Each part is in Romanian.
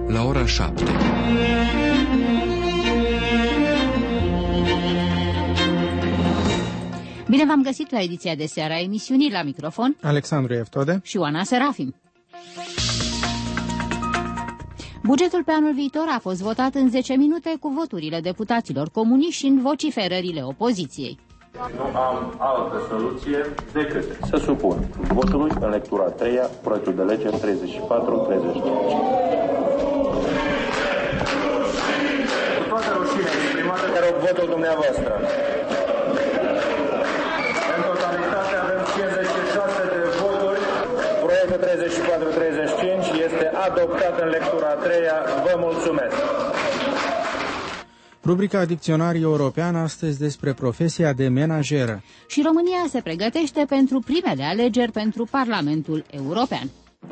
la ora 7. Bine v-am găsit la ediția de seară a emisiunii, la microfon Alexandru Eftode și Oana Serafim. Bugetul pe anul viitor a fost votat în 10 minute cu voturile deputaților comuniști și în vociferările opoziției. Nu am altă soluție decât să supun votului în lectura a treia proiectul de lege 34-35. Cu toată rușinea exprimată, te rog votul dumneavoastră. În totalitate avem 56 de voturi. Proiectul 34-35 este adoptat în lectura a treia. Vă mulțumesc. Rubrica Dicționariu European astăzi despre profesia de menajeră. Și România se pregătește pentru primele alegeri pentru Parlamentul European.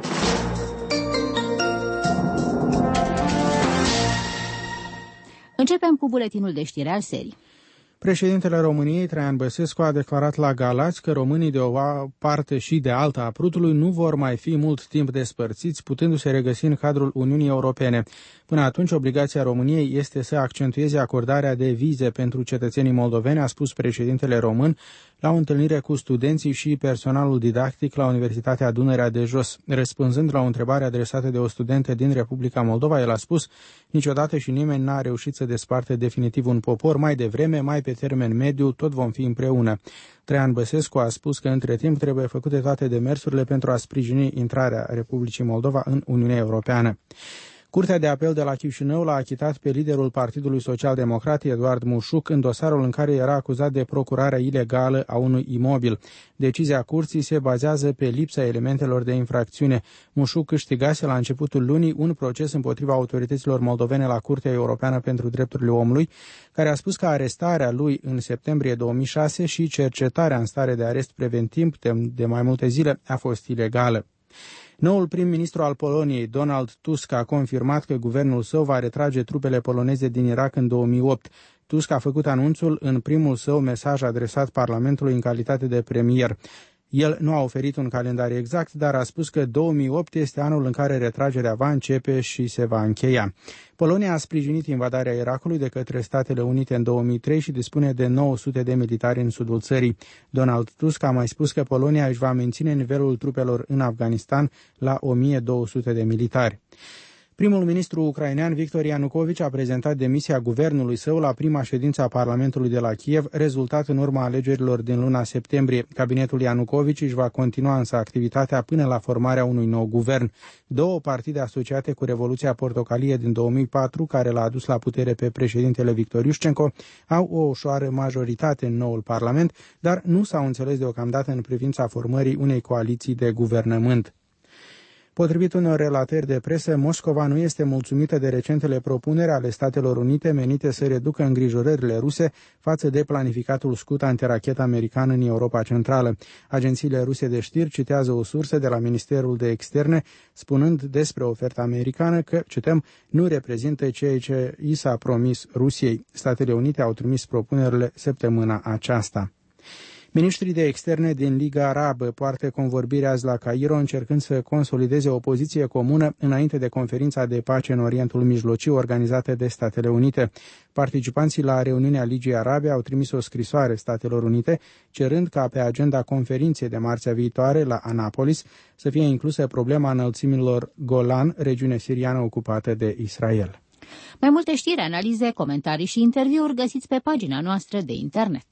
Începem cu buletinul de știri al serii. Președintele României, Traian Băsescu, a declarat la Galați că românii de o parte și de alta a Prutului nu vor mai fi mult timp despărțiți, putându-se regăsi în cadrul Uniunii Europene. Până atunci, obligația României este să accentueze acordarea de vize pentru cetățenii moldoveni, a spus președintele român la o întâlnire cu studenții și personalul didactic la Universitatea Dunărea de Jos. Răspunzând la o întrebare adresată de o studentă din Republica Moldova, el a spus: niciodată și nimeni n-a reușit să desparte definitiv un popor, mai devreme, mai pe termen mediu, tot vom fi împreună. Traian Băsescu a spus că între timp trebuie făcute toate demersurile pentru a sprijini intrarea Republicii Moldova în Uniunea Europeană. Curtea de apel de la Chișinău l-a achitat pe liderul Partidului Social-Democrat, Eduard Mușuc, în dosarul în care era acuzat de procurarea ilegală a unui imobil. Decizia curții se bazează pe lipsa elementelor de infracțiune. Mușuc câștigase la începutul lunii un proces împotriva autorităților moldovene la Curtea Europeană pentru Drepturile Omului, care a spus că arestarea lui în septembrie 2006 și cercetarea în stare de arest preventiv de mai multe zile a fost ilegală. Noul prim-ministru al Poloniei, Donald Tusk, a confirmat că guvernul său va retrage trupele poloneze din Irak în 2008. Tusk a făcut anunțul în primul său mesaj adresat Parlamentului în calitate de premier. El nu a oferit un calendar exact, dar a spus că 2008 este anul în care retragerea va începe și se va încheia. Polonia a sprijinit invadarea Irakului de către Statele Unite în 2003 și dispune de 900 de militari în sudul țării. Donald Tusk a mai spus că Polonia își va menține nivelul trupelor în Afganistan la 1200 de militari. Primul ministru ucrainean Victor Ianukovici a prezentat demisia guvernului său la prima ședință a Parlamentului de la Kiev, rezultat în urma alegerilor din luna septembrie. Cabinetul Ianukovici își va continua însă activitatea până la formarea unui nou guvern. Două partide asociate cu Revoluția Portocalie din 2004, care l-a adus la putere pe președintele Victor Iușcenco, au o ușoară majoritate în noul Parlament, dar nu s-au înțeles deocamdată în privința formării unei coaliții de guvernământ. Potrivit unor relatări de presă, Moscova nu este mulțumită de recentele propuneri ale Statelor Unite menite să reducă îngrijorările ruse față de planificatul scut antirachetă american în Europa Centrală. Agențiile ruse de știri citează o sursă de la Ministerul de Externe spunând despre oferta americană că, cităm, nu reprezintă ceea ce i s-a promis Rusiei. Statele Unite au trimis propunerile săptămâna aceasta. Ministrii de externe din Liga Arabă poartă convorbiri azi la Cairo, încercând să consolideze o poziție comună înainte de conferința de pace în Orientul Mijlociu organizată de Statele Unite. Participanții la reuniunea Ligii Arabe au trimis o scrisoare Statelor Unite, cerând ca pe agenda conferinței de marțea viitoare la Anapolis să fie inclusă problema înălțimilor Golan, regiune siriană ocupată de Israel. Mai multe știri, analize, comentarii și interviuri găsiți pe pagina noastră de internet.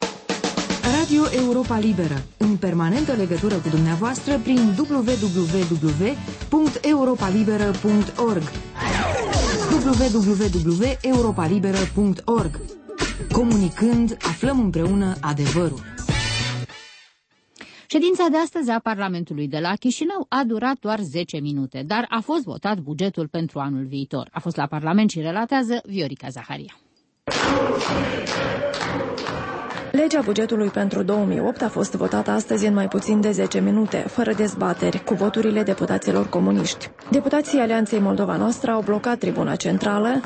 Radio Europa Liberă, în permanentă legătură cu dumneavoastră prin www.europalibera.org www.europalibera.org. Comunicând, aflăm împreună adevărul. Ședința de astăzi a Parlamentului de la Chișinău a durat doar 10 minute, dar a fost votat bugetul pentru anul viitor. A fost la Parlament și relatează Viorica Zaharia. Legea bugetului pentru 2008 a fost votată astăzi în mai puțin de 10 minute, fără dezbateri, cu voturile deputaților comuniști. Deputații Alianței Moldova Noastră au blocat tribuna centrală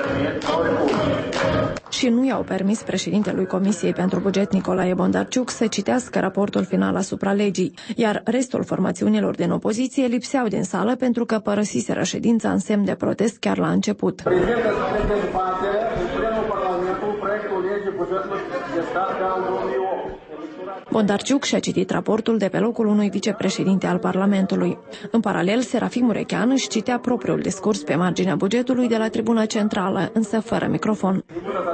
și nu i-au permis președintelui Comisiei pentru Buget Nicolae Bondarciuc să citească raportul final asupra legii, iar restul formațiunilor din opoziție lipseau din sală pentru că părăsiseră ședința în semn de protest chiar la început. Bondarciuc și-a citit raportul de pe locul unui vicepreședinte al Parlamentului. În paralel, Serafim Murechean își citea propriul discurs pe marginea bugetului de la tribuna centrală, însă fără microfon.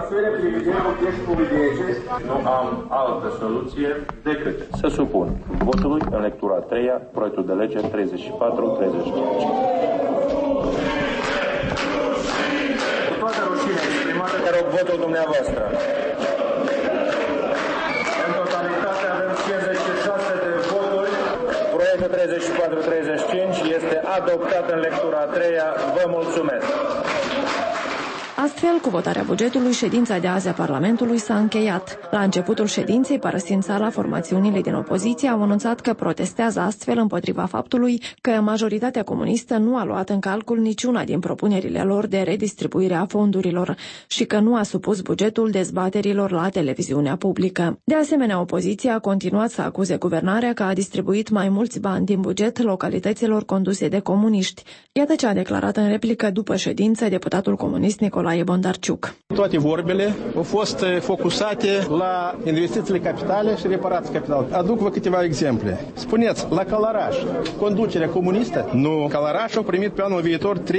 Nu am altă soluție decât să supun votului în lectura a treia proiectul de lege 34-35. Cu toată rușinea exprimată, te rog votul dumneavoastră. În totalitate avem 56 de voturi. Proiectul 34-35 este adoptat în lectura a treia. Vă mulțumesc. Astfel, cu votarea bugetului, ședința de azi a Parlamentului s-a încheiat. La începutul ședinței, părăsind sala, formațiunile din opoziție au anunțat că protestează astfel împotriva faptului că majoritatea comunistă nu a luat în calcul niciuna din propunerile lor de redistribuire a fondurilor și că nu a supus bugetul dezbaterilor la televiziunea publică. De asemenea, opoziția a continuat să acuze guvernarea că a distribuit mai mulți bani din buget localităților conduse de comuniști. Iată ce a declarat în replică după ședință deputatul comunist Nicolae Bondarciuc. Toate vorbele au fost focusate la investițiile capitale și reparații capitale. Aduc-vă câteva exemple. Spuneți, la Călăraș, conducerea comunistă? Nu. Călăraș a primit pe anul viitor 3.520.000.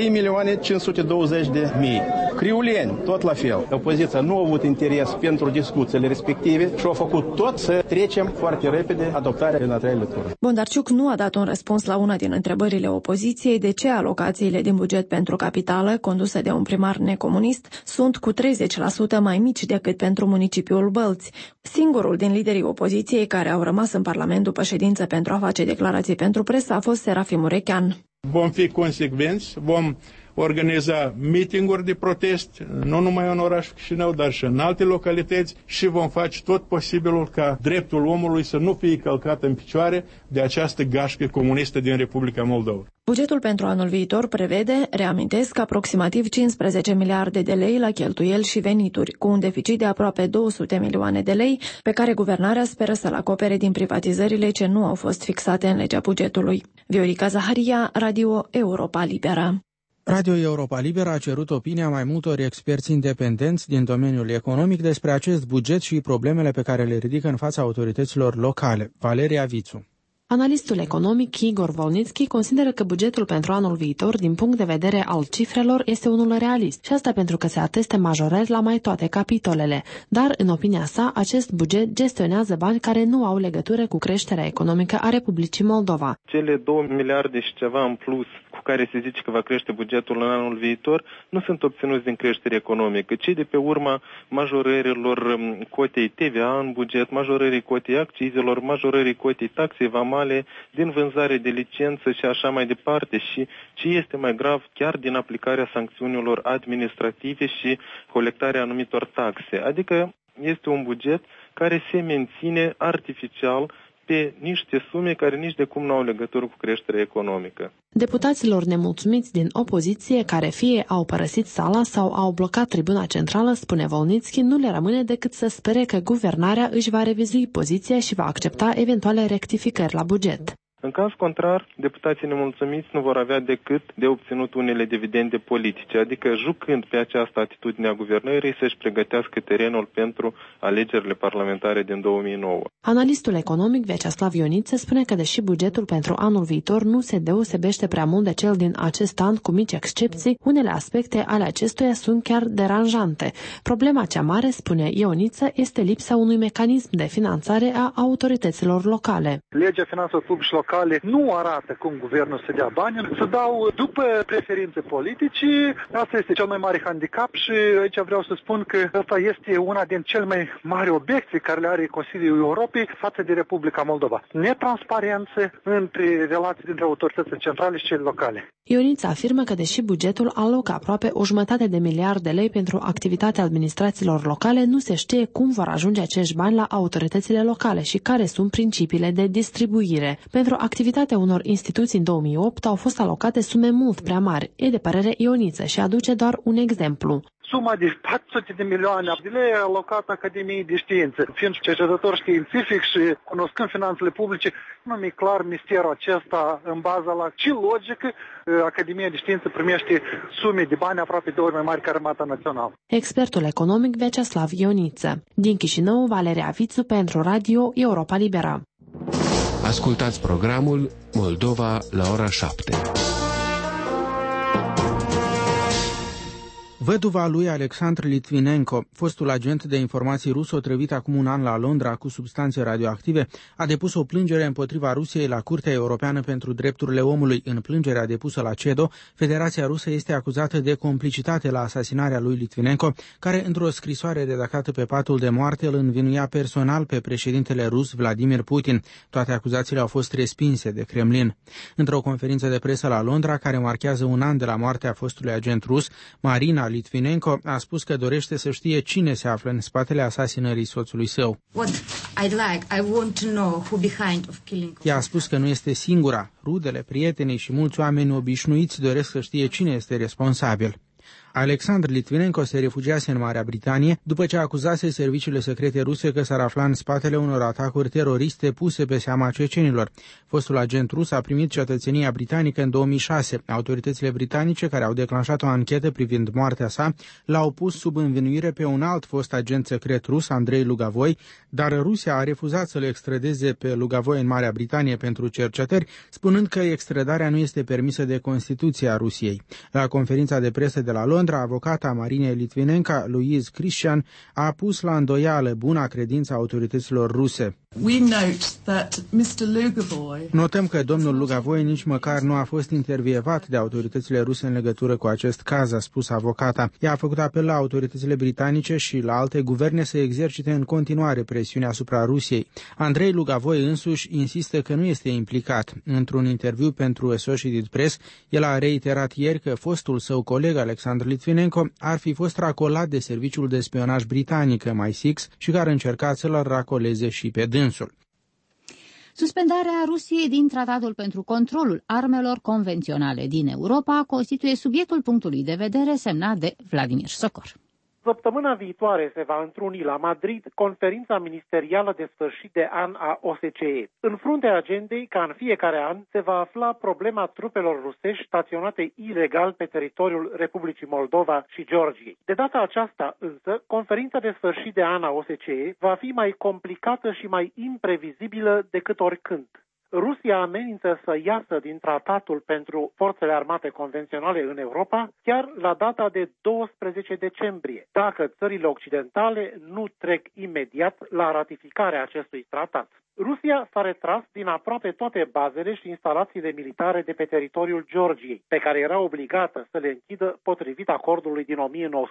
Criuleni, tot la fel. Opoziția nu a avut interes pentru discuțiile respective și a făcut tot să trecem foarte repede adoptarea în a treia lectură. Bondarciuc nu a dat un răspuns la una din întrebările opoziției de ce alocațiile din buget pentru capitală, condusă de un primar necomunist, sunt cu 30% mai mici decât pentru municipiul Bălți. Singurul din liderii opoziției care au rămas în Parlament după ședință pentru a face declarații pentru presă a fost Serafim Murechean. Vom fi consecvenți, vom organiza meeting-uri de protest, nu numai în orașul Chișinău, dar și în alte localități și vom face tot posibilul ca dreptul omului să nu fie călcat în picioare de această gașcă comunistă din Republica Moldova. Bugetul pentru anul viitor prevede, reamintesc, aproximativ 15 miliarde de lei la cheltuieli și venituri, cu un deficit de aproape 200 milioane de lei, pe care guvernarea speră să-l acopere din privatizările ce nu au fost fixate în legea bugetului. Viorica Zaharia, Radio Europa Liberă. Radio Europa Liberă a cerut opinia mai multor experți independenți din domeniul economic despre acest buget și problemele pe care le ridică în fața autorităților locale. Valeria Vițu. Analistul economic Igor Volnitski consideră că bugetul pentru anul viitor, din punct de vedere al cifrelor, este unul realist și asta pentru că se ateste majorări la mai toate capitolele. Dar, în opinia sa, acest buget gestionează bani care nu au legătură cu creșterea economică a Republicii Moldova. Cele 2 miliarde și ceva în plus cu care se zice că va crește bugetul în anul viitor nu sunt obținuți din creștere economică, ci de pe urma majorărilor cotei TVA în buget, majorării cotei accizelor, majorării cotei taxei vamale, din vânzare de licență și așa mai departe și ce este mai grav, chiar din aplicarea sancțiunilor administrative și colectarea anumitor taxe. Adică este un buget care se menține artificial pe niște sume care nici de cum nu au legătură cu creșterea economică. Deputaților nemulțumiți din opoziție, care fie au părăsit sala sau au blocat tribuna centrală, spune Volnitski, nu le rămâne decât să spere că guvernarea își va revizui poziția și va accepta eventuale rectificări la buget. În caz contrar, deputații nemulțumiți nu vor avea decât de obținut unele dividende politice, adică jucând pe această atitudine a guvernării să-și pregătească terenul pentru alegerile parlamentare din 2009. Analistul economic Vyacheslav Ioniță spune că deși bugetul pentru anul viitor nu se deosebește prea mult de cel din acest an, cu mici excepții, unele aspecte ale acestuia sunt chiar deranjante. Problema cea mare, spune Ioniță, este lipsa unui mecanism de finanțare a autorităților locale. Legea finanțelor publice locale locale nu arată cum guvernul să dea bani, să dau după preferințe politice. Asta este cel mai mare handicap și aici vreau să spun că asta este una din cele mai mari obiecții care le are Consiliul Europei față de Republica Moldova. Netransparență între relații dintre autoritățile centrale și cele locale. Ioniță afirmă că deși bugetul alocă aproape 1,5 miliarde de lei pentru activitatea administrațiilor locale, nu se știe cum vor ajunge acești bani la autoritățile locale și care sunt principiile de distribuire. Pentru activitatea unor instituții în 2008 au fost alocate sume mult prea mari, e de părere Ioniță și aduce doar un exemplu. Suma de 400 de milioane de lei alocată Academiei de Științe. Fiind cercetător științific și cunoscând finanțele publice, nu mi-e clar misterul acesta în baza la ce logică Academia de Științe primește sume de bani aproape 2 ori mai mari ca Armata Națională. Expertul economic Vyacheslav Ioniță. Din Chișinău, Valeria Vițu pentru Radio Europa Liberă. Ascultați programul Moldova la ora 7. Văduva lui Alexandru Litvinenko, fostul agent de informații rus otrăvit acum un an la Londra cu substanțe radioactive, a depus o plângere împotriva Rusiei la Curtea Europeană pentru Drepturile Omului. În plângerea depusă la CEDO, Federația Rusă este acuzată de complicitate la asasinarea lui Litvinenko, care, într-o scrisoare redactată pe patul de moarte, îl învinuia personal pe președintele rus Vladimir Putin. Toate acuzațiile au fost respinse de Kremlin. Într-o conferință de presă la Londra, care marchează un an de la moartea fostului agent rus, Marina Litvinenko a spus că dorește să știe cine se află în spatele asasinării soțului său. Ea a spus că nu este singura. Rudele, prietenii și mulți oameni obișnuiți doresc să știe cine este responsabil. Alexandru Litvinenko se refugiase în Marea Britanie după ce acuzase serviciile secrete ruse că s-ar afla în spatele unor atacuri teroriste puse pe seama cecenilor. Fostul agent rus a primit cetățenia britanică în 2006. Autoritățile britanice, care au declanșat o anchetă privind moartea sa, l-au pus sub învinuire pe un alt fost agent secret rus, Andrei Lugavoi, dar Rusia a refuzat să-l extradeze pe Lugavoi în Marea Britanie pentru cercetări, spunând că extradarea nu este permisă de Constituția Rusiei. La conferința de presă de la Londra, avocata Marinei Litvinenko, Louise Christian, a pus la îndoială buna credință a autorităților ruse. Notăm că domnul Lugavoi nici măcar nu a fost intervievat de autoritățile ruse în legătură cu acest caz, a spus avocata. Ea a făcut apel la autoritățile britanice și la alte guverne să exercite în continuare presiune asupra Rusiei. Andrei Lugavoi însuși insistă că nu este implicat. Într-un interviu pentru Associated Press, el a reiterat ieri că fostul său coleg Alexandru Litvinenko ar fi fost racolat de serviciul de spionaj britanic MI6 și că ar încerca să-l racoleze și pe dânsul. Suspendarea Rusiei din Tratatul pentru controlul armelor convenționale din Europa constituie subiectul punctului de vedere semnat de Vladimir Sokor. Săptămâna viitoare se va întruni la Madrid conferința ministerială de sfârșit de an a OSCE. În fruntea agendei, ca în fiecare an, se va afla problema trupelor rusești staționate ilegal pe teritoriul Republicii Moldova și Georgiei. De data aceasta, însă, conferința de sfârșit de an a OSCE va fi mai complicată și mai imprevizibilă decât oricând. Rusia amenință să iasă din tratatul pentru forțele armate convenționale în Europa chiar la data de 12 decembrie, dacă țările occidentale nu trec imediat la ratificarea acestui tratat. Rusia s-a retras din aproape toate bazele și instalațiile militare de pe teritoriul Georgiei, pe care era obligată să le închidă potrivit acordului din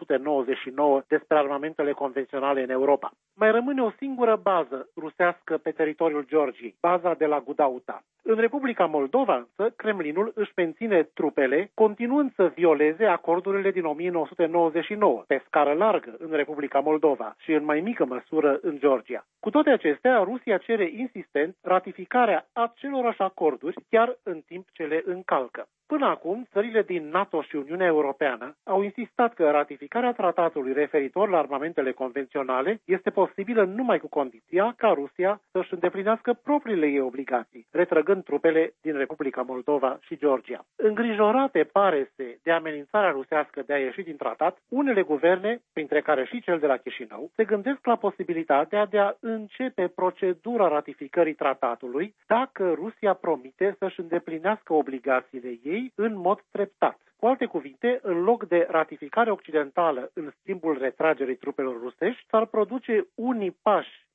1999 despre armamentele convenționale în Europa. Mai rămâne o singură bază rusească pe teritoriul Georgiei, baza de la Gudauta. În Republica Moldova, însă, Kremlinul își menține trupele, continuând să violeze acordurile din 1999, pe scară largă în Republica Moldova și în mai mică măsură în Georgia. Cu toate acestea, Rusia cere insistent ratificarea acelorași acorduri, chiar în timp ce le încalcă. Până acum, țările din NATO și Uniunea Europeană au insistat că ratificarea tratatului referitor la armamentele convenționale este posibilă numai cu condiția ca Rusia să-și îndeplinească propriile ei obligații, retrăgând trupele din Republica Moldova și Georgia. Îngrijorate pare-se de amenințarea rusească de a ieși din tratat, unele guverne, printre care și cel de la Chișinău, se gândesc la posibilitatea de a începe procedura ratificării tratatului dacă Rusia promite să-și îndeplinească obligațiile ei în mod treptat. Cu alte cuvinte, în loc de ratificare occidentală în schimbul retragerii trupelor rusești, s-ar produce unii pași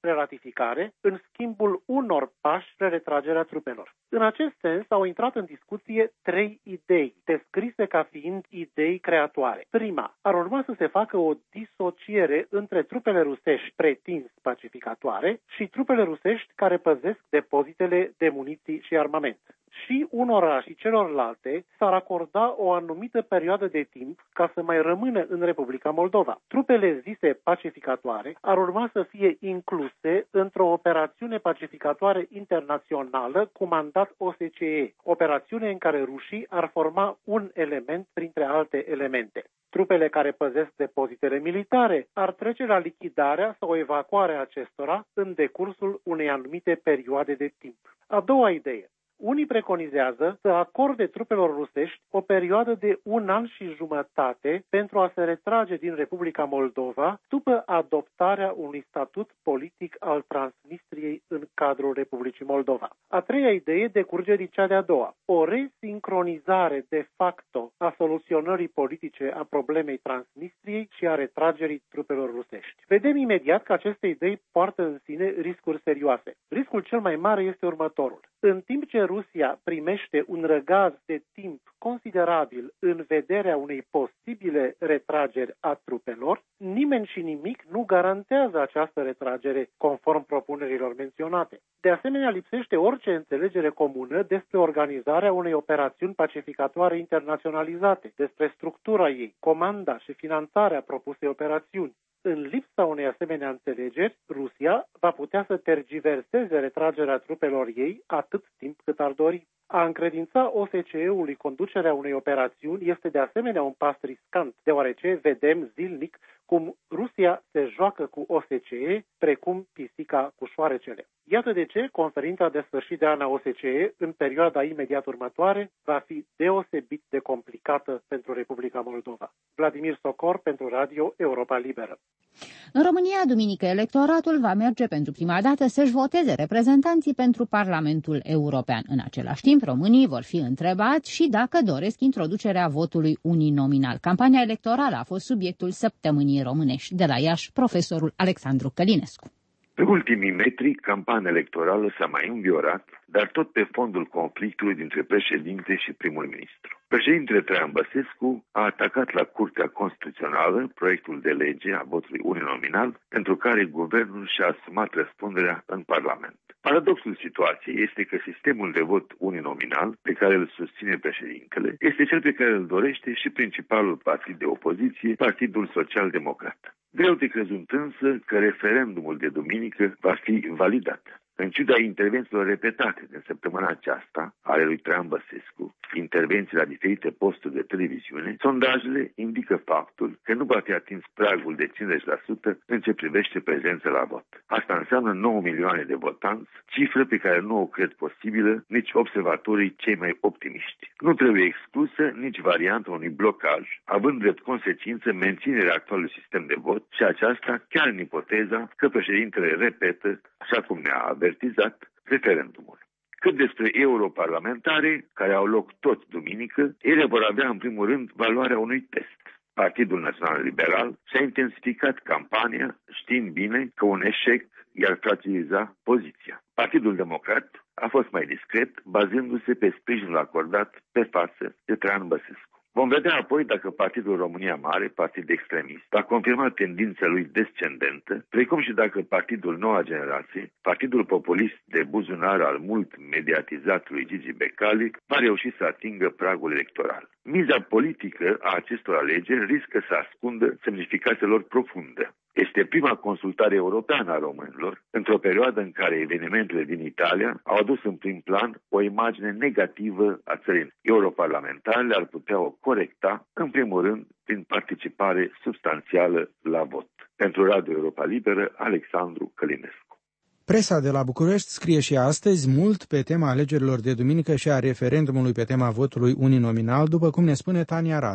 spre ratificare, în schimbul unor pași spre retragerea trupelor. În acest sens au intrat în discuție 3 idei, descrise ca fiind idei creatoare. Prima, ar urma să se facă o disociere între trupele rusești pretins pacificatoare și trupele rusești care păzesc depozitele de muniții și armament. Și unora și celorlalte s-ar acorda o anumită perioadă de timp ca să mai rămână în Republica Moldova. Trupele zise pacificatoare ar urma să fie incluse într-o operațiune pacificatoare internațională cu mandat OSCE, operațiune în care rușii ar forma un element printre alte elemente. Trupele care păzesc depozitele militare ar trece la lichidarea sau evacuarea acestora în decursul unei anumite perioade de timp. A doua idee. Unii preconizează să acorde trupelor rusești o perioadă de 1 an și jumătate pentru a se retrage din Republica Moldova după adoptarea unui statut politic al Transnistriei în cadrul Republicii Moldova. A treia idee decurge din cea de-a doua. O resincronizare de facto a soluționării politice a problemei Transnistriei și a retragerii trupelor rusești. Vedem imediat că aceste idei poartă în sine riscuri serioase. Riscul cel mai mare este următorul. În timp ce Rusia primește un răgaz de timp considerabil în vederea unei posibile retrageri a trupelor, nimeni și nimic nu garantează această retragere conform propunerilor menționate. De asemenea, lipsește orice înțelegere comună despre organizarea unei operațiuni pacificatoare internaționalizate, despre structura ei, comanda și finanțarea propusei operațiuni. În lipsa unei asemenea înțelegeri, Rusia va putea să tergiverseze retragerea trupelor ei atât timp cât ar dori. A încredința OSCE-ului conducerea unei operațiuni este de asemenea un pas riscant, deoarece vedem zilnic cum Rusia se joacă cu OSCE precum pisica cu șoarecele. Iată de ce conferința de sfârșit de an a OSCE, în perioada imediat următoare, va fi deosebit de complicată pentru Republica Moldova. Vladimir Socor pentru Radio Europa Liberă. În România, duminică, electoratul va merge pentru prima dată să-și voteze reprezentanții pentru Parlamentul European. În același timp, românii vor fi întrebați și dacă doresc introducerea votului uninominal. Campania electorală a fost subiectul săptămânii românești. De la Iași, profesorul Alexandru Călinescu. Pe ultimii metri, campania electorală s-a mai înviorat, dar tot pe fondul conflictului dintre președinte și primul ministru. Președintele Traian Băsescu a atacat la Curtea Constituțională proiectul de lege a votului uninominal, pentru care guvernul și-a asumat răspunderea în Parlament. Paradoxul situației este că sistemul de vot uninominal pe care îl susține președintele este cel pe care îl dorește și principalul partid de opoziție, Partidul Social-Democrat. Greu de crezut însă că referendumul de duminică va fi validat. În ciuda intervențiilor repetate din săptămâna aceasta ale lui Traian Băsescu, intervenții la diferite posturi de televiziune, sondajele indică faptul că nu va fi atins pragul de 50% în ce privește prezența la vot. Asta înseamnă 9 milioane de votanți, cifră pe care nu o cred posibilă nici observatorii cei mai optimiști. Nu trebuie exclusă nici varianta unui blocaj, având drept consecință menținerea actualului sistem de vot și aceasta chiar în ipoteza că președintele repetă, așa cum ne-a avertizat, referendumul. Cât despre europarlamentare, care au loc tot duminică, ele vor avea în primul rând valoarea unui test. Partidul Național Liberal și-a intensificat campania, știind bine că un eșec i-ar fragiliza poziția. Partidul Democrat a fost mai discret, bazându-se pe sprijinul acordat pe față de Traian Băsescu. Vom vedea apoi dacă Partidul România Mare, partid extremist, va confirma tendința lui descendentă, precum și dacă Partidul Noua Generație, partidul populist de buzunar al mult mediatizatului Gigi Becali, va reuși să atingă pragul electoral. Miza politică a acestor alegeri riscă să ascundă semnificația lor profundă. Este prima consultare europeană a românilor, într-o perioadă în care evenimentele din Italia au adus în prim plan o imagine negativă a țării. Europarlamentarele ar putea o corecta, în primul rând, prin participare substanțială la vot. Pentru Radio Europa Liberă, Alexandru Călinescu. Presa de la București scrie și astăzi mult pe tema alegerilor de duminică și a referendumului pe tema votului uninominal, după cum ne spune Tania Rado.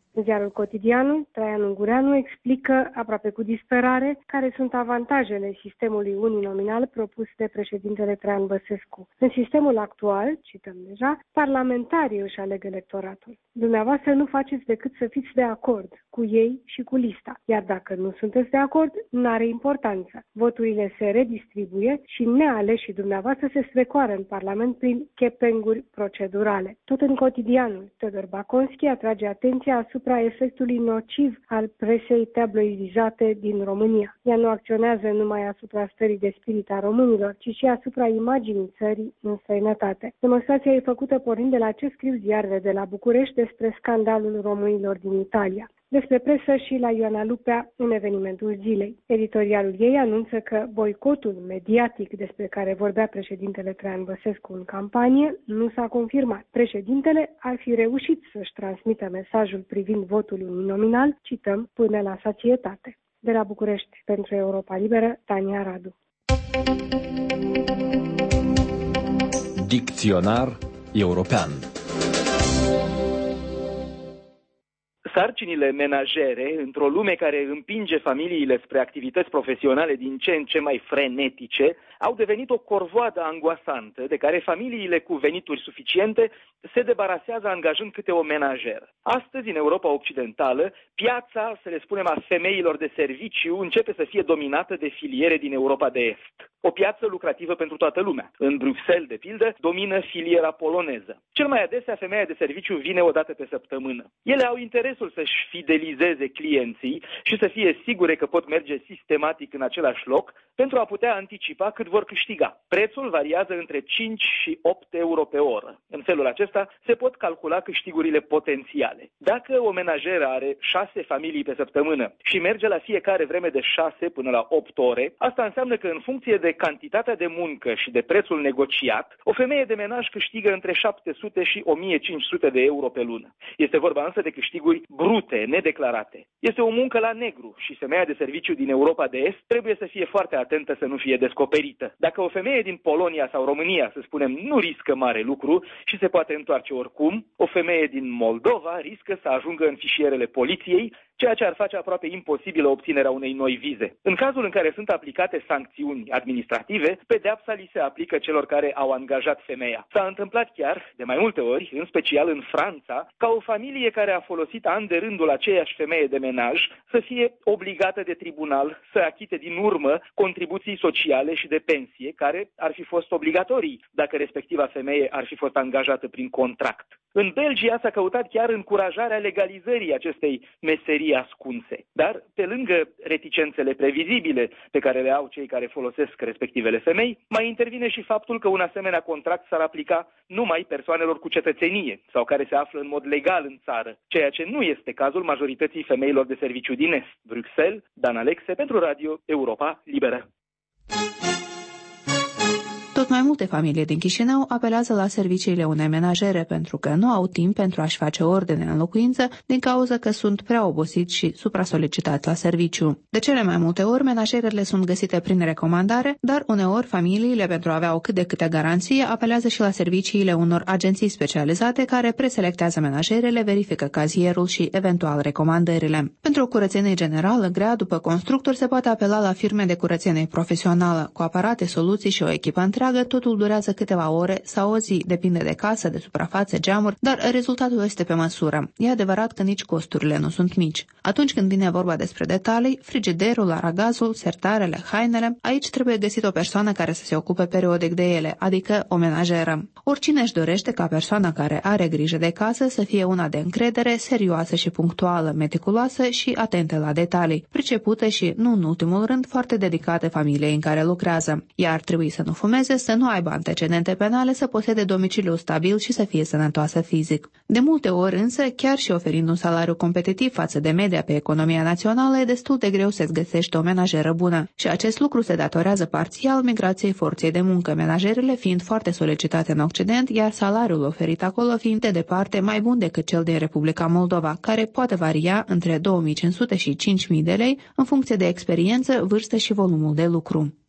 În ziarul Cotidianul, Traian Ungureanu explică, aproape cu disperare, care sunt avantajele sistemului uninominal propus de președintele Traian Băsescu. În sistemul actual, cităm deja, parlamentarii își aleg electoratul. Dumneavoastră nu faceți decât să fiți de acord cu ei și cu lista. Iar dacă nu sunteți de acord, n-are importanță. Voturile se redistribuie și nealeșii dumneavoastră se strecoară în Parlament prin chepenguri procedurale. Tot în Cotidianul, Teodor Baconski atrage atenția asupra efectului nociv al presei tabloidizate din România. Ea nu acționează numai asupra stării de spirit a românilor, ci și asupra imaginii țării în străinătate. Demonstrația e făcută pornind de la ce scriu ziarele de la București despre scandalul românilor din Italia. Despre presă și la Ioana Lupea în evenimentul zilei. Editorialul ei anunță că boicotul mediatic despre care vorbea președintele Traian Băsescu în campanie nu s-a confirmat. Președintele ar fi reușit să-și transmită mesajul privind votul uninominal, cităm, până la sațietate. De la București, pentru Europa Liberă, Tania Radu. Dicționar european. Sarcinile menajere, într-o lume care împinge familiile spre activități profesionale din ce în ce mai frenetice, au devenit o corvoadă angoasantă de care familiile cu venituri suficiente se debarasează angajând câte o menajeră. Astăzi, în Europa Occidentală, piața, să le spunem, a femeilor de serviciu începe să fie dominată de filiere din Europa de Est. O piață lucrativă pentru toată lumea. În Bruxelles, de pildă, domină filiera poloneză. Cel mai adesea, femeia de serviciu vine o dată pe săptămână. Ele au interesul să-și fidelizeze clienții și să fie sigure că pot merge sistematic în același loc pentru a putea anticipa cât vor câștiga. Prețul variază între 5 și 8 euro pe oră. În felul acesta se pot calcula câștigurile potențiale. Dacă o menajeră are 6 familii pe săptămână și merge la fiecare vreme de 6 până la 8 ore, asta înseamnă că în funcție de cantitatea de muncă și de prețul negociat, o femeie de menaj câștigă între 700 și 1500 de euro pe lună. Este vorba însă de câștiguri brute, nedeclarate. Este o muncă la negru și femeia de serviciu din Europa de Est trebuie să fie foarte atentă să nu fie descoperită. Dacă o femeie din Polonia sau România, să spunem, nu riscă mare lucru și se poate întoarce oricum, o femeie din Moldova riscă să ajungă în fișierele poliției, ceea ce ar face aproape imposibilă obținerea unei noi vize. În cazul în care sunt aplicate sancțiuni administrative, pedeapsa li se aplică celor care au angajat femeia. S-a întâmplat chiar, de mai multe ori, în special în Franța, ca o familie care a folosit an de rândul aceeași femeie de menaj să fie obligată de tribunal să achite din urmă contribuții sociale și de pensie, care ar fi fost obligatorii dacă respectiva femeie ar fi fost angajată prin contract. În Belgia s-a căutat chiar încurajarea legalizării acestei meserii ascunse. Dar, pe lângă reticențele previzibile pe care le au cei care folosesc respectivele femei, mai intervine și faptul că un asemenea contract s-ar aplica numai persoanelor cu cetățenie sau care se află în mod legal în țară, ceea ce nu este cazul majorității femeilor de serviciu din Est. Bruxelles, Dan Alexe, pentru Radio Europa Liberă. Tot mai multe familii din Chișinău apelează la serviciile unei menajere pentru că nu au timp pentru a-și face ordine în locuință din cauza că sunt prea obosiți și supra-solicitați la serviciu. De cele mai multe ori, menajerele sunt găsite prin recomandare, dar uneori familiile, pentru a avea o cât de câte garanție, apelează și la serviciile unor agenții specializate care preselectează menajerele, verifică cazierul și eventual recomandările. Pentru o curățenie generală grea, după constructor, se poate apela la firme de curățenie profesională, cu aparate, soluții și o echipă întreagă. Totul durează câteva ore sau o zi, depinde de casă, de suprafațe, geamuri, dar rezultatul este pe măsură. E adevărat că nici costurile nu sunt mici. Atunci când vine vorba despre detalii, frigiderul, aragazul, sertarele, hainele, aici trebuie găsit o persoană care să se ocupe periodic de ele, adică o menajeră. Oricine își dorește ca persoana care are grijă de casă să fie una de încredere, serioasă și punctuală, meticuloasă și atentă la detalii, pricepută și, nu în ultimul rând, foarte dedicată familiei în care lucrează. Ea ar trebui să nu fumeze, să nu aibă antecedente penale, să posede domiciliu stabil și să fie sănătoasă fizic. De multe ori însă, chiar și oferind un salariu competitiv față de media pe economia națională, e destul de greu să-ți găsești o menajeră bună. Și acest lucru se datorează parțial migrației forței de muncă, menajerele fiind foarte solicitate în Occident, iar salariul oferit acolo fiind de departe mai bun decât cel din Republica Moldova, care poate varia între 2500 și 5000 de lei în funcție de experiență, vârstă și volumul de lucru.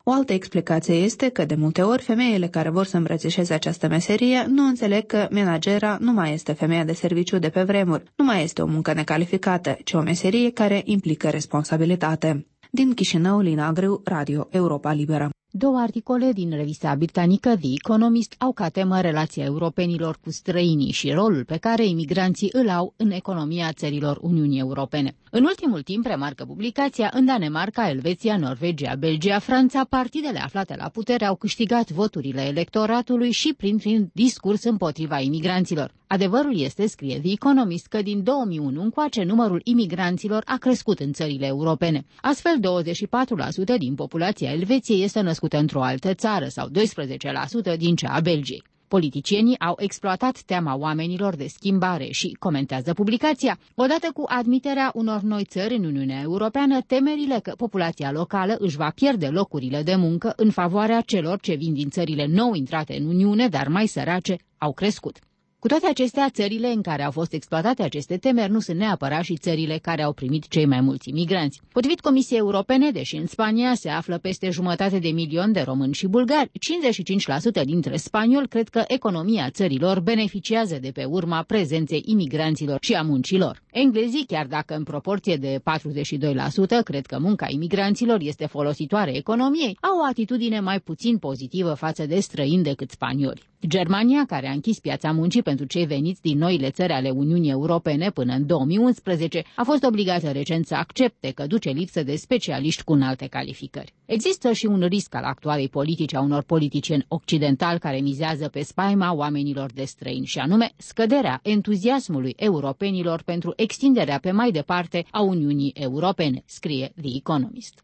O altă explicație este că de multe ori femeile care vor să îmbrățișeze această meserie nu înțeleg că menagera nu mai este femeia de serviciu de pe vremuri, nu mai este o muncă necalificată, ci o meserie care implică responsabilitate. Din Chișinău, Lina Greu, Radio Europa Liberă. Două articole din revista britanică The Economist au ca temă relația europenilor cu străinii și rolul pe care imigranții îl au în economia țărilor Uniunii Europene. În ultimul timp, remarcă publicația, în Danemarca, Elveția, Norvegia, Belgia, Franța, partidele aflate la putere au câștigat voturile electoratului și printr-un discurs împotriva imigranților. Adevărul este, scrie The Economist, că din 2001 încoace numărul imigranților a crescut în țările europene. Astfel, 24% din populația Elveției este născută într-o altă țară sau 12% din cea a Belgiei. Politicienii au exploatat teama oamenilor de schimbare și, comentează publicația, odată cu admiterea unor noi țări în Uniunea Europeană, temerile că populația locală își va pierde locurile de muncă în favoarea celor ce vin din țările nou intrate în Uniune, dar mai sărace, au crescut. Cu toate acestea, țările în care au fost exploatate aceste temeri nu sunt neapărat și țările care au primit cei mai mulți imigranți. Potrivit Comisiei Europene, deși în Spania se află peste 500 de milioane de români și bulgari, 55% dintre spanioli cred că economia țărilor beneficiază de pe urma prezenței imigranților și a muncilor. Englezii, chiar dacă în proporție de 42% cred că munca imigranților este folositoare economiei, au o atitudine mai puțin pozitivă față de străini decât spanioli. Germania, care a închis piața muncii pentru cei veniți din noile țări ale Uniunii Europene până în 2011, a fost obligată recent să accepte că duce lipsă de specialiști cu înalte calificări. Există și un risc al actualei politici a unor politicieni occidentali care mizează pe spaima oamenilor de străini, și anume scăderea entuziasmului europenilor pentru extinderea pe mai departe a Uniunii Europene, scrie The Economist.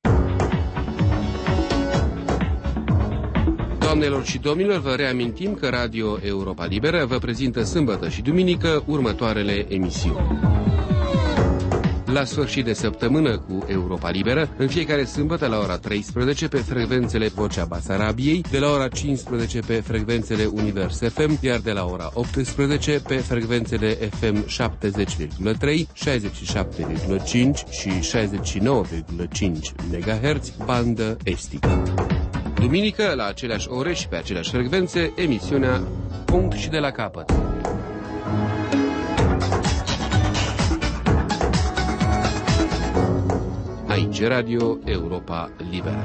Doamnelor și domnilor, vă reamintim că Radio Europa Liberă vă prezintă sâmbătă și duminică următoarele emisiuni. La sfârșit de săptămână cu Europa Liberă, în fiecare sâmbătă la ora 13 pe frecvențele Vocea Basarabiei, de la ora 15 pe frecvențele Univers FM, iar de la ora 18 pe frecvențele FM 70,3, 67,5 și 69,5 MHz, bandă estică. Duminică, la aceleași ore și pe aceleași frecvențe, emisiunea Punct și de la capăt. Aici Radio Europa Liberă.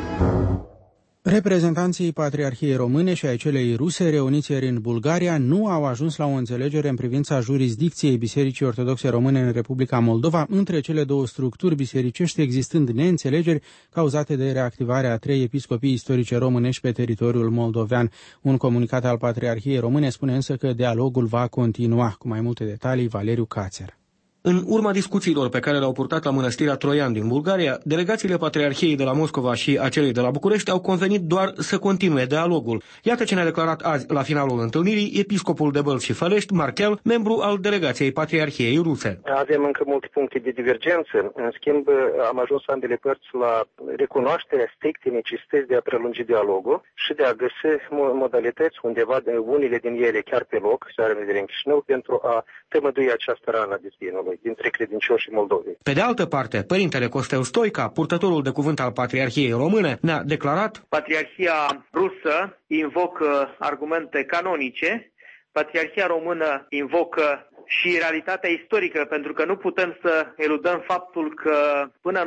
Reprezentanții Patriarhiei Române și ai celei ruse reuniți ieri în Bulgaria nu au ajuns la o înțelegere în privința jurisdicției Bisericii Ortodoxe Române în Republica Moldova între cele două structuri bisericești, existând neînțelegeri cauzate de reactivarea a 3 episcopii istorice românești pe teritoriul moldovean. Un comunicat al Patriarhiei Române spune însă că dialogul va continua. Cu mai multe detalii, Valeriu Cațer. În urma discuțiilor pe care le-au purtat la Mănăstirea Troian din Bulgaria, delegațiile Patriarhiei de la Moscova și acelei de la București au convenit doar să continue dialogul. Iată ce ne-a declarat azi, la finalul întâlnirii, episcopul de Bălți și Fălești, Marchel, membru al delegației Patriarhiei ruse. Avem încă multe puncte de divergență. În schimb, am ajuns ambele părți la recunoașterea strictei necesități de a prelungi dialogul și de a găsi modalități undeva, unele din ele chiar pe loc, să are vedere în Chișinău, pentru a tămădui această rană a destinului dintre credincioșii Moldovei. Pe de altă parte, părintele Costel Stoica, purtătorul de cuvânt al Patriarhiei Române, ne-a declarat: Patriarhia rusă invocă argumente canonice, Patriarhia Română invocă și realitatea istorică, pentru că nu putem să eludăm faptul că până în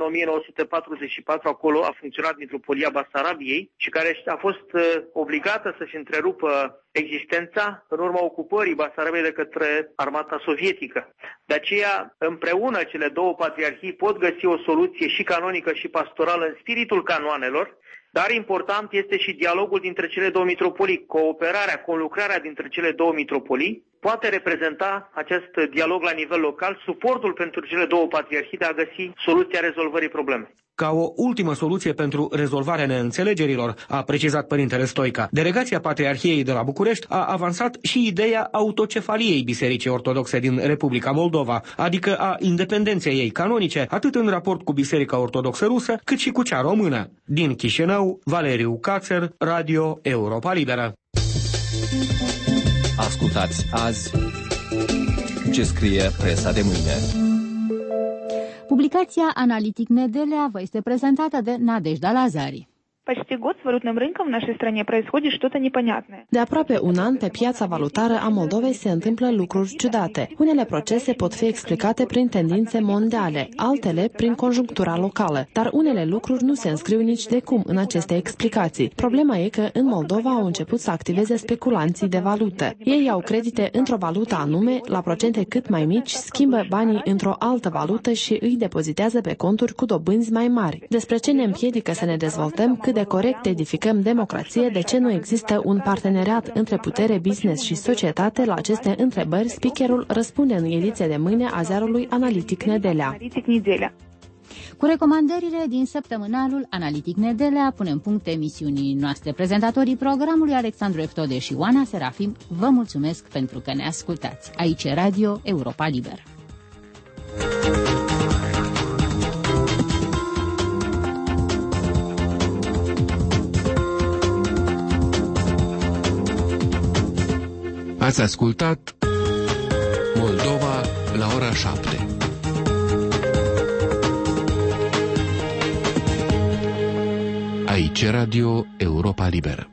1944 acolo a funcționat Mitropolia Basarabiei și care a fost obligată să-și întrerupă existența în urma ocupării Basarabiei de către armata sovietică. De aceea, împreună cele două patriarhii pot găsi o soluție și canonică și pastorală în spiritul canoanelor, dar important este și dialogul dintre cele două mitropolii. Cooperarea, conlucrarea dintre cele două mitropolii poate reprezenta acest dialog la nivel local, suportul pentru cele două patriarhii de a găsi soluția rezolvării problemei. Ca o ultimă soluție pentru rezolvarea neînțelegerilor, a precizat părintele Stoica, delegația Patriarhiei de la București a avansat și ideea autocefaliei Bisericii Ortodoxe din Republica Moldova, adică a independenței ei canonice, atât în raport cu Biserica Ortodoxă Rusă, cât și cu cea română. Din Chișinău, Valeriu Cațer, Radio Europa Liberă. Ascultați azi ce scrie presa de mâine. Publicația Analitic Nedelea vă este prezentată de Nadejda Lazari. Почти год с валютным рынком в нашей стране происходит что-то непонятное. De aproape un an, pe piața valutară a Moldovei se întâmplă lucruri ciudate. Unele procese pot fi explicate prin tendințe mondiale, altele prin conjunctura locală, dar unele lucruri nu se înscriu nici de cum în aceste explicații. Problema e că în Moldova au început să activeze speculanții de valută. Ei au credite într-o valută anume, la procente cât mai mici, schimbă banii într-o altă valută și îi depozitează pe conturi cu dobânzi mai mari. Despre ce ne împiedică să ne dezvoltăm, cât de corect edificăm democrație, de ce nu există un parteneriat între putere, business și societate, la aceste întrebări, speakerul răspunde în ediția de mâine a ziarului Analitic Nedelea. Cu recomandările din săptămânalul Analitic Nedelea punem punct emisiunii noastre. Prezentatorii programului Alexandru Eftode și Oana Serafim vă mulțumesc pentru că ne ascultați. Aici e Radio Europa Liberă. Ați ascultat Moldova la ora 7. Aici Radio Europa Liberă.